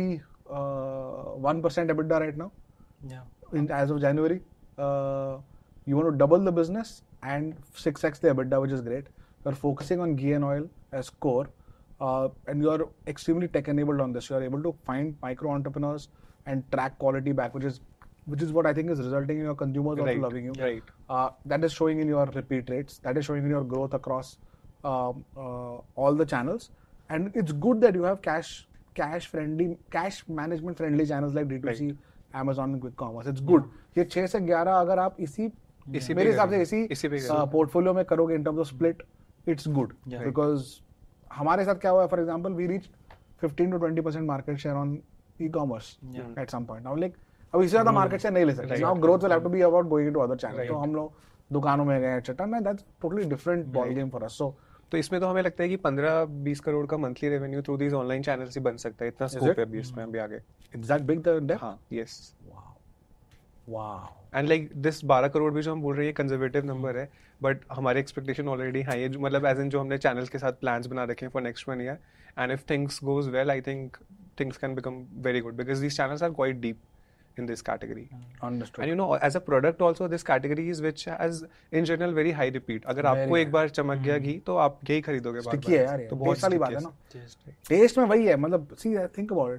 uh, one percent EBITDA right now Yeah. in as of January uh, you want to double the business and six x the EBITDA which is great you're focusing on ghee and oil as core uh, and you're extremely tech enabled on this you're able to find micro entrepreneurs and track quality back which is which is what I think is resulting in your consumers Right, also loving you right. uh, that is showing in your repeat rates that is showing in your growth across um, uh, all the channels and it's good that you have cash cash friendly cash management friendly channels like D two C Amazon and quick commerce it's good ये छह से ग्यारह अगर आप इसी इसी मेरे पे हिसाब से करोगे, इसी पे इसी करोगे। पोर्टफोलियो में करोगे in terms of split it's good Yeah. Because हमारे साथ क्या हुआ है for example we reach fifteen to twenty percent market share on ecommerce Yeah. At some point now like अब इससे ज्यादा मार्केट शेयर नहीं ले सकते now growth will have to be about going to other channel तो हम लोग दुकानों में गए एटसेट्रा ना that's totally different ball game for अस सो तो इसमें तो हमें लगता है कि पंद्रह बीस करोड़ का monthly revenue through these online channels ही बन सकता है इतना स्कोप it? है अभी इसमें अभी आगे it's that big the depth हाँ yes wow wow and like this बारह करोड़ भी जो हम बोल रहे हैं कंजर्वेटिव नंबर है बट हमारे एक्सपेक्टेशन ऑलरेडी हाई है जो- मतलब एज इन जो हमने चैनल्स के साथ प्लान्स बना रखे हैं for next one year and if things goes well I think things can become very good because these channels are quite deep in this category understood and you know as a product also this category is which has in general very high repeat अगर Very आपको एक high. बार चमक गया घी तो आप घी खरीदोगे बार sticky है यार ये तो बहुत टेस्ट वाली बात sticky है ना Taste. टेस्ट में वही है मतलब सी थिंक अबाउट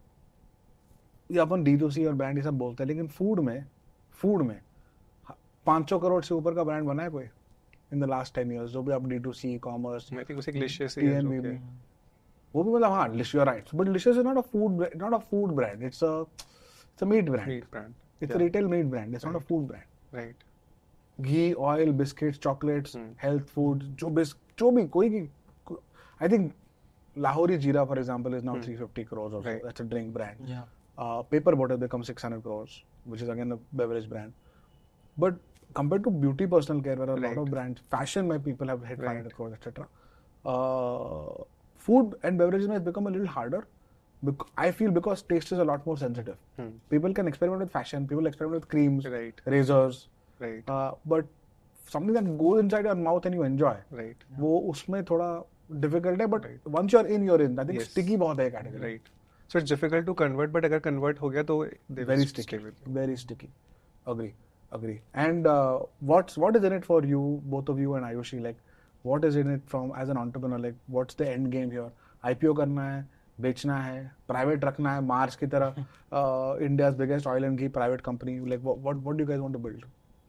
इट ये अपन डी टू सी और ब्रांड ये सब बोलते हैं लेकिन फूड में फूड में पाँच सौ करोड़ से ऊपर का ब्रांड बना है कोई in the last ten years जो भी आप D to C commerce I think उसे glicious T ही है N जो B कि- भी वो भी मतलब हाँ Licious you right but Licious is not a food not a food brand it's a it's a meat brand meat brand it's Yeah. A retail meat brand it's not a food brand right ghee, oil, biscuits, chocolates, Hmm. Health food, जो बिस जो भी कोई भी, I think Lahori Jeera, for example, is now Hmm. three hundred fifty crores or so. Right. That's a drink brand. Yeah. Uh, Paper Bottle becomes six hundred crores, which is again a beverage brand. But compared to beauty personal care, where a Right. lot of brands, fashion, where people have hit Right. five hundred crores, et cetera. Uh, food and beverages has become a little harder. Bec- I feel because taste is a lot more sensitive. Hmm. People can experiment with fashion. People experiment with creams, Right. razors. Right. Uh, but something that goes inside your mouth and you enjoy, Right. वो उसमें थोड़ा difficult है. But Right. once you're in, you're in. I think Yes. sticky बहुत है category. Right. So it's difficult to convert, but अगर convert हो गया तो they will Very stay sticky. with you. Very sticky. Agree. Agree. And uh, what's what is in it for you, both of you and Ayushi? Like, what is in it from as an entrepreneur? Like, what's the end game here? I P O करना है, बेचना है, private रखना है, Mars की तरह, uh, India's biggest oil and ghee private company. Like, what what, what do you guys want to build?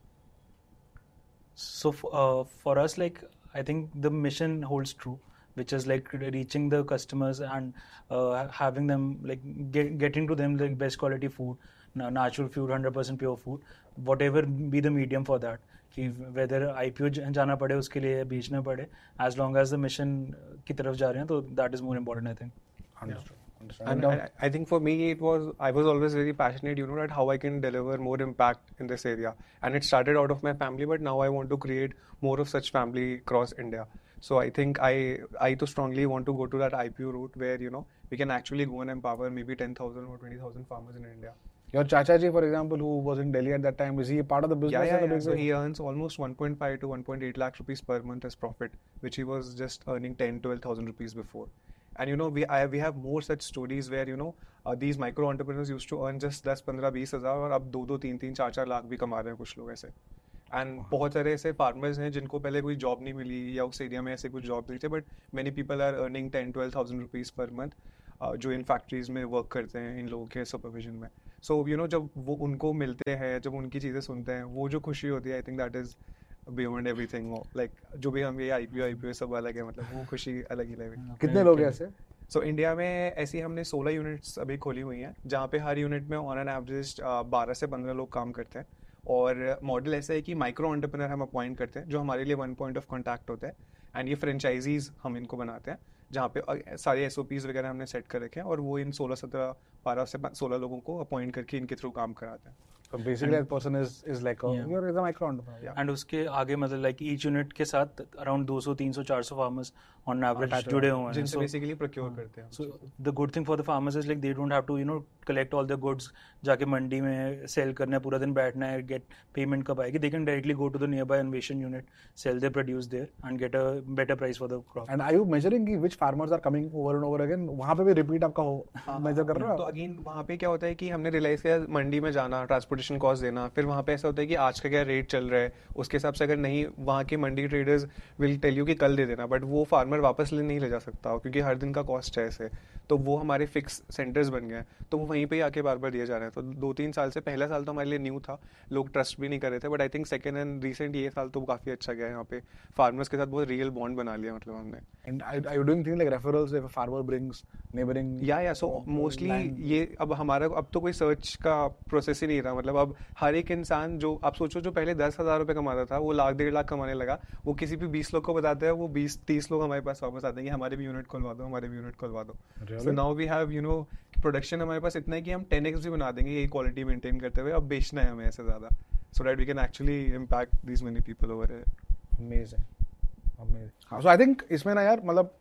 So f- uh, for us, like I think the mission holds true, which is like reaching the customers and uh, having them like get, getting to them like best quality food, na- natural food, one hundred percent pure food, whatever be the medium for that. कि whether I P O ज- जाना पड़े उसके लिए बेचना पड़े, as long as the mission की तरफ जा रहे हैं, तो that is more important, I think. Understood. Understood. And And, uh, I, I think for me, it was I was always very passionate, you know, that how I can deliver more impact in this area. And it started out of my family, but now I want to create more of such family across India. So I think I I too strongly want to go to that I P O route where you know we can actually go and empower maybe ten thousand or twenty thousand farmers in India. your Chachaji, for example, who was in Delhi at that time, is he a part of the business? Yeah, yeah, or the yeah. big So way? he earns almost one point five to one point eight lakh rupees per month as profit, which he was just earning ten, twelve thousand rupees before. And you know, we I, we have more such stories where you know uh, these micro entrepreneurs used to earn just ten, fifteen, twenty हजार और अब दो दो तीन तीन चार चार लाख भी कमा रहे हैं कुछ लोग ऐसे. एंड बहुत सारे ऐसे फार्मर्स हैं जिनको पहले कोई जॉब नहीं मिली या उस एरिया में ऐसे कुछ जॉब नहीं थे, but many people are earning ten twelve thousand rupees per month जो इन फैक्ट्रीज में वर्क करते हैं इन लोगों के सुपरविजन में. सो यू नो जब वो उनको मिलते हैं, जब उनकी चीज़ें सुनते हैं, वो जो खुशी होती है, I think that is beyond everything. Like जो भी हम ये I P O I P O सब अलग है, मतलब वो खुशी अलग ही लेवल. कितने लोग हैं ऐसे? सो इंडिया में ऐसी हमने सोलह यूनिट्स अभी खोली हुई हैं जहाँ पे हर यूनिट में ऑन एन एवरेज बारह से पंद्रह लोग काम करते हैं. और मॉडल ऐसा है कि माइक्रो एंटरप्रेन्योर हम अपॉइंट करते हैं जो हमारे लिए वन पॉइंट ऑफ कॉन्टैक्ट होता है. एंड ये फ्रेंचाइजीज हम इनको बनाते हैं जहाँ पे अ, सारे एस ओ पीज वगैरह हमने सेट कर रखे हैं और वो इन सोलह सत्रह बारह से सोलह लोगों को अपॉइंट करके इनके थ्रू काम कराते हैं. So basically, that person is is like a Yeah. you're is a micro entrepreneur. Yeah. And उसके आगे मतलब लाइक ईच यूनिट के साथ अराउंड दो सौ तीन सौ चार सौ फार्मर्स ऑन एवरेज Attached जुड़े हुए हैं. जिनसे So- बेसिकली प्रोक्योर करते हैं. So the good thing for the farmers is like they don't have to you know collect all the goods, जाके मंडी में सेल करना है, पूरा दिन बैठना है, get payment कब आएगी. They can directly go to the nearby innovation unit, sell their produce there and get a better price for the crop. And are you measuring कि which farmers are coming over and over again? वहाँ पे भी repeat आपका हो measure कर रहे तो हो? अगेन वहाँ पे क्या होता है कि हमने रियलाइज किया मंडी में जाना, ट्रांसपोर्टेशन कॉस्ट देना, फिर वहाँ पे ऐसा होता है कि आज का क्या रेट चल रहा है उसके हिसाब से अगर नहीं, वहाँ के mandi traders will tell you कि कल दे देना, बट वो फार्मर वापस ले नहीं ले जा सकता क्योंकि हर दिन का कॉस्ट है ऐसे. तो वो हमारे फिक्स सेंटर्स बन गए हैं, तो वो वहीं पे ही आके बार बार दिए जा रहे हैं. तो दो तीन साल से, पहला साल तो हमारे लिए न्यू था, लोग ट्रस्ट भी नहीं कर रहे थे, but I think second and recent ये साल तो काफ़ी अच्छा गया है. यहाँ पे फार्मर्स के साथ बहुत रियल बॉन्ड बना लिया मतलब हमने. And are are you doing things like referrals if a farmer brings neighboring? या या सो मोस्टली ये अब हमारा अब तो कोई सर्च का प्रोसेस ही नहीं रहा. मतलब अब हर एक इंसान जो आप सोचो जो पहले दस हजार रुपये कमाता था वो लाख डेढ़ लाख कमाने लगा. वो किसी भी बीस लोग को बताते हैं, वो बीस तीस लोग हमारे पास वापस आते हैं कि हमारे भी यूनिट खुलवा दो, हमारे भी यूनिट खुलवा दो. So now we have you know production हमारे पास इतना है कि हम टेन एक्स भी बना देंगे यही क्वालिटी मेंटेन करते हुए. अब बेचना है हमें ऐसे ज़्यादा, so that we can actually impact these many people over here. Amazing. Amazing. So I think इसमें ना यार मतलब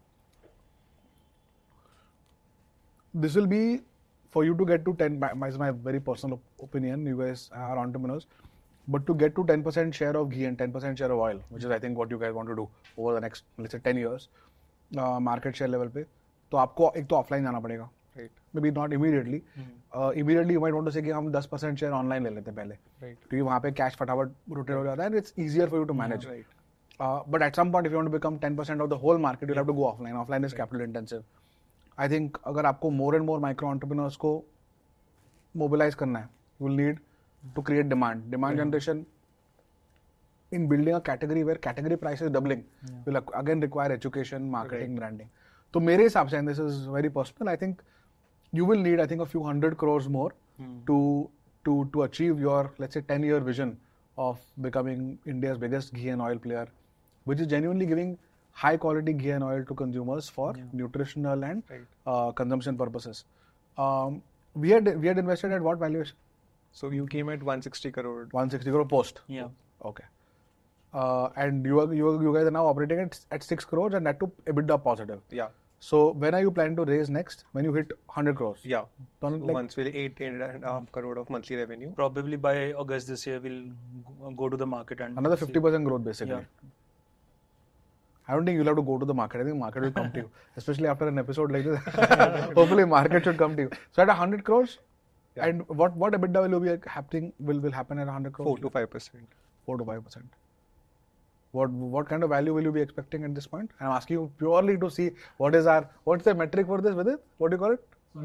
this will be for you to get to ten, my, my very personal op- opinion, you guys are entrepreneurs, but to get to ten percent share of ghee and ten percent share of oil, which is I think what you guys want to do over the next, let's say ten years, uh, market share level पे, तो आपको एक तो offline जाना पड़ेगा. Right. Maybe not immediately. Uh, immediately you might want to say कि हम ten percent share online ले लेते हैं पहले. Right. क्योंकि वहाँ पे कैश फटाफट रोटेट हो जाता है and it's easier for you to manage. Right. Uh, but at some point, if you want to become ten percent of the whole market, you'll have to go offline. Offline is capital intensive. I think अगर आपको more and more micro entrepreneurs को mobilize करना है, you will need to create demand. Demand generation in building a category where category price is doubling will ac- again require education, marketing, branding. तो मेरे हिसाब से, and this is very personal, I think you will need, I think, a few hundred crores more to to to achieve your, let's say, ten year vision of becoming India's biggest ghee and oil player, which is genuinely giving high quality ghee and oil to consumers for Yeah. nutritional and Right. uh, consumption purposes. Um, we had we had invested at what valuation? So you came at one hundred sixty crore. one hundred sixty crore post. Yeah. Okay. Uh, and you are, you are, you guys are now operating at at six crores and that too EBITDA positive. Yeah. So when are you planning to raise next? When you hit one hundred crores? Yeah. So, So like, once we'll eight, eight and a half crore of monthly revenue. Probably by August this year, we'll g- go to the market and another see. fifty percent growth basically. Yeah. I don't think you'll have to go to the market. I think market will come to you, especially after an episode like this. Hopefully, market should come to you. So at one hundred crores, Yeah. and what what EBITDA will be happening will will happen at one hundred crores? Four to five percent. Four to five percent. What what kind of value will you be expecting at this point? I'm asking you purely to see what is our what's the metric for this with it? What do you call it?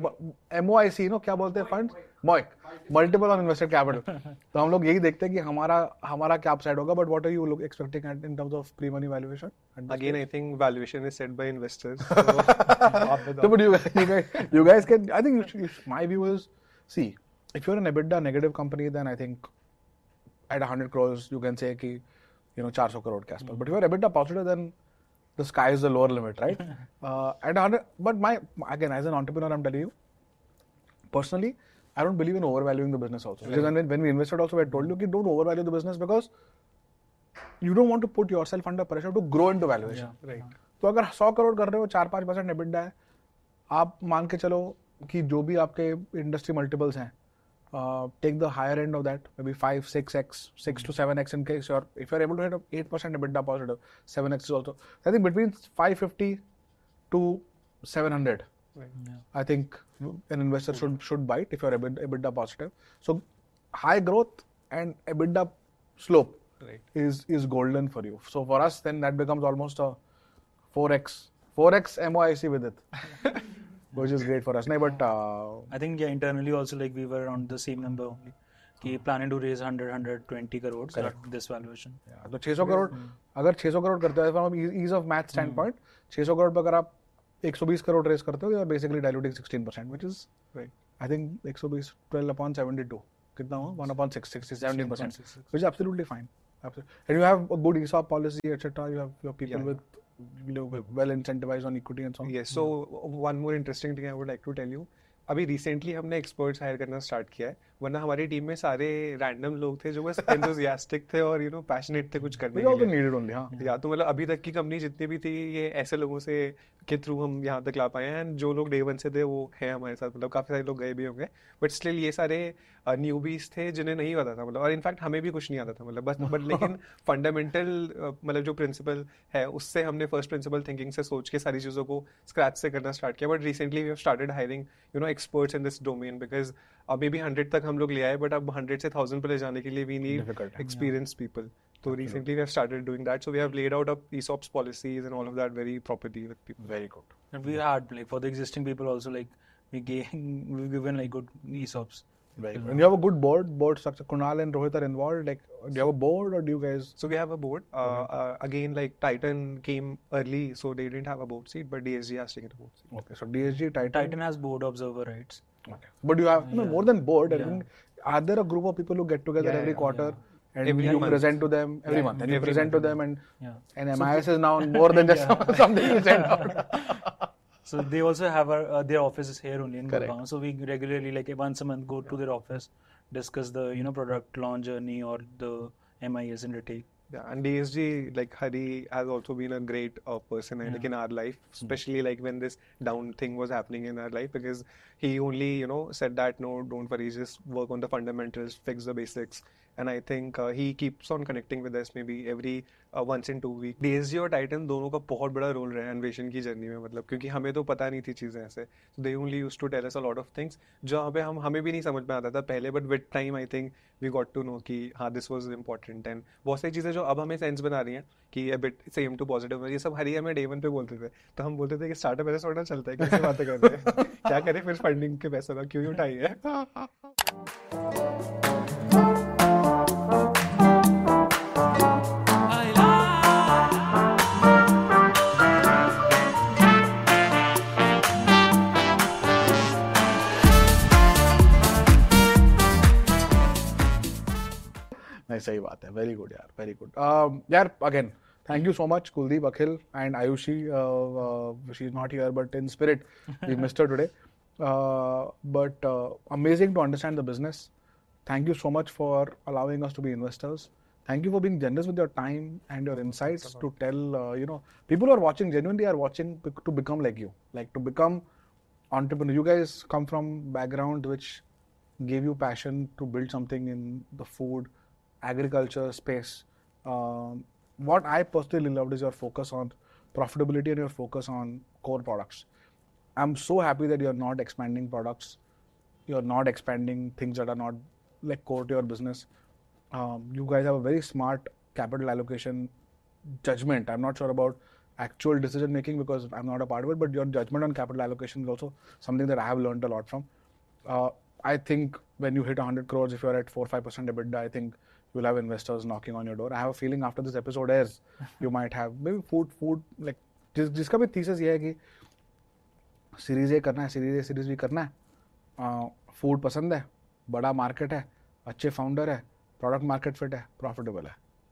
M O I C, no क्या बोलते हैं funds? M O I C, multiple on invested capital. तो हम लोग यही देखते हैं कि हमारा हमारा क्या upside होगा. But what are you look expecting at in terms of pre-money valuation? at this Again, stage? I think valuation is set by investors. So, आप बताओ. So, but you guys, you guys, you guys can. I think you should, you should, my view is, see, if you're an EBITDA negative company, then I think at one hundred crores you can say कि you know four hundred crore के आसपास. But if you're EBITDA positive, then the sky is the lower limit, right? uh, at one hundred, but my again as an entrepreneur, I'm telling you, personally, I don't believe in overvaluing the business also. Because when, when we invested also, I told you कि don't overvalue the business because you don't want to put yourself under pressure to grow into valuation. Yeah. Right. तो अगर सौ करोड़ कर रहे हो चार पाँच percent EBITDA है, आप मान के चलो कि जो भी आपके इंडस्ट्री मल्टीपल्स हैं, take the higher end of that, maybe five six X six to seven X in case और if you are able to hit eight percent EBITDA positive, seven X is also, I think between five fifty to seven hundred. Yeah. I think an investor should should bite if you're EBITDA, EBITDA positive. So high growth and EBITDA slope Right. is is golden for you. So for us, then that becomes almost a four x four x M O I C with it, which is great for us. No, but uh, I think yeah, internally also like we were around the same number only. कि planning to raise one hundred, one hundred twenty crores at this valuation. yeah, तो छह सौ करोड़ अगर छह सौ करोड़ करते हो from ease of math standpoint, छह सौ करोड़ पे अगर आप one hundred twenty crore raise करते हो, you are basically diluting sixteen percent, which is Right. I think one hundred twenty twelve upon seventy-two. कितना हुआ? one upon six, sixty, seventeen percent, which is absolutely fine. Absolutely. And you have a good E S O P policy, et cetera. You have your people Yeah. with you know, well incentivized on equity and so on. Yes. So one more interesting thing I would like to tell you. अभी recently हमने experts hire करना start किया है, वरना हमारी team में सारे random लोग थे जो बस एंथुसियास्टिक थे और यू नो पैशनेट थे कुछ करने We also के लिए. needed only, हाँ. या तो मतलब अभी तक की कंपनी जितनी भी थी ये ऐसे लोगों से के थ्रू हम यहाँ तक ला पाए हैं, एंड जो लोग डे वन से थे वो हैं हमारे साथ, मतलब काफ़ी सारे लोग गए भी होंगे, बट स्टिल ये सारे न्यूबीज थे जिन्हें नहीं पता था, मतलब और इनफैक्ट हमें भी कुछ नहीं आता था, मतलब बस बट लेकिन फंडामेंटल मतलब जो प्रिंसिपल है उससे हमने फर्स्ट प्रिंसिपल थिंकिंग से सोच के सारी चीज़ों को स्क्रैच से करना स्टार्ट किया. But recently we have started hiring you know experts in this domain because अब मे बी हंड्रेड तक हम लोग ले आए, बट अब हंड्रेड से थाउजेंड पे ले जाने के लिए we need Difficult, yeah. experienced people. So recently we have started doing that. So we have laid out up E S O Ps policies and all of that very properly with people. Very good. And we had like for the existing people also like we gave we given like good E S O Ps. Very good. And you have a good board, board structure. Kunal and Rohit are involved. Like, do you have a board or do you guys? So we have a board. Uh, uh, again, like Titan came early, so they didn't have a board seat, but D S G has taken a board seat. Okay, so D S G, Titan. Titan has board observer rights. Okay. But you have no, Yeah. more than board. I Yeah. think, are there a group of people who get together Yeah, every yeah, quarter and Every you month. present to them every Yeah, month and you every present to month. them and Yeah. and M I S is now more than just something you send out. So they also have our, uh, their offices here only in Correct. Gurgaon. So we regularly like once a month go to their office, discuss the you know product launch journey or the M I S in retail. Yeah, and D S G, like Hari, has also been a great uh, person, I think, Yeah. in our life, especially like when this down thing was happening in our life, because he only, you know, said that no, don't worry, just work on the fundamentals, fix the basics. And I think uh, he keeps on connecting with us maybe every uh, once in two weeks. D S G और Titan दोनों का बहुत बड़ा role रहा है अन्वेषण की journey में, मतलब क्योंकि हमें तो पता नहीं थी चीज़ें ऐसे. So they only used to tell us a lot of things जहाँ पे हम हमें भी नहीं समझ में आता था पहले, but with time I think we got to know कि हाँ this was important, and बहुत सारी चीज़ें जो अब हमें सेंस बना रही हैं कि a bit same to positive, ये सब हरी हमें डे वन पे बोलते थे, तो हम बोलते थे कि स्टार्टअप ऐसे थोड़ा चलता है, कैसे बातें कर रहे हैं, क्या करें फिर फंडिंग के पैसे का क्यों ही उठाइए. Nice. सही बात है. Very good यार, very good. Um, यार again, thank you so much Kuldeep, Akhil and Ayushi. Uh, uh, she's not here but in spirit we missed her today. Uh, but uh, amazing to understand the business. Thank you so much for allowing us to be investors. Thank you for being generous with your time and your insights to tell, uh, you know, people who are watching genuinely are watching to become like you, like to become entrepreneur. You guys come from background which gave you passion to build something in the food, agriculture space. Um, what I personally loved is your focus on profitability and your focus on core products. I'm so happy that you're not expanding products. You're not expanding things that are not like core to your business. Um, you guys have a very smart capital allocation judgment. I'm not sure about actual decision making because I'm not a part of it, but your judgment on capital allocation is also something that I have learned a lot from. Uh, I think when you hit one hundred crores, if you're at four to five percent EBITDA, I think you'll have investors knocking on your door. I have a feeling after this episode airs, you might have maybe food, food like जिस जिसका भी thesis ये है कि series A करना है, series A series भी करना है, फूड पसंद है, बड़ा मार्केट है, अच्छे फाउंडर है, प्रोडक्ट मार्केट फिट है, प्रॉफिटेबल है,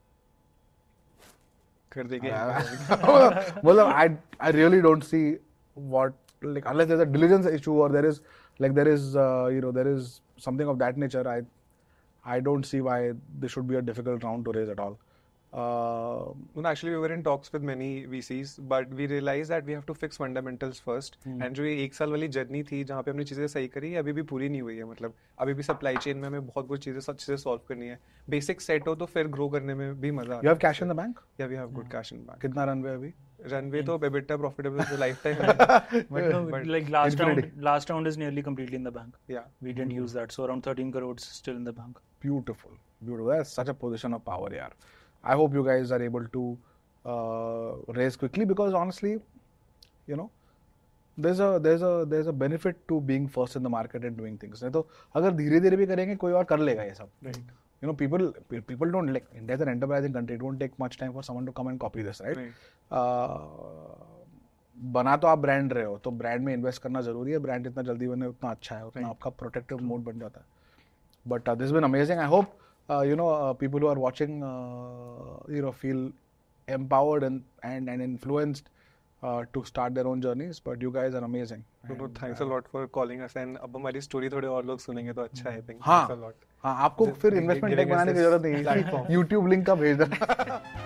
कर देंगे. मतलब I I really don't see what, like unless there's a diligence issue or there is like there is uh, you know there is something of that nature, I I don't see why this should be a difficult round to raise at all. Uh, no, actually we were in talks with many V Cs, but we realized that we have to fix fundamentals first. Hmm. And जो ये एक साल वाली journey थी जहाँ पे हमने चीजें सही करी, अभी भी पूरी नहीं हुई है. मतलब अभी भी सप्लाई चेन में हमें बहुत कुछ चीजें सब चीजें सॉल्व करनी है. बेसिक सेट हो तो फिर ग्रो करने में भी मजा आता है. you have cash in the bank? Yeah, we have good cash in bank. कितना रनवे अभी? Runway तो EBITDA profitable to lifetime. But no, But like last infinity. round, last round is nearly completely in the bank. Yeah. We didn't use that, so around thirteen crores still in the bank. Beautiful, beautiful. That's such a position of power, yaar. I hope you guys are able to uh, raise quickly because honestly, you know, there's a there's a there's a benefit to being first in the market and doing things. नहीं तो अगर धीरे धीरे भी करेंगे कोई और कर लेगा ये सब. Right. You know, people people don't like India is an enterprising country. It won't take much time for someone to come and copy this, right? Right. Uh, बना तो आप ब्रांड रहे हो तो ब्रांड में इन्वेस्ट करना जरूरी है. ब्रांड जितना जल्दी बने उतना अच्छा है, उतना आपका प्रोटेक्टिव मोड बन जाता है. But this been amazing. I hope you know uh, people who are watching uh, you know feel empowered and and, and influenced uh, to start their own journeys. But you guys are amazing. No, no, And, thanks a lot for calling us. And अब हमारी story थोड़े और लोग सुनेंगे तो अच्छा है. I think. हाँ Thanks a lot. हाँ आपको Just फिर giving इन्वेस्टमेंट us टैग बनाने की this जरूरत नहीं है. platform. यूट्यूब लिंक का भेज देना.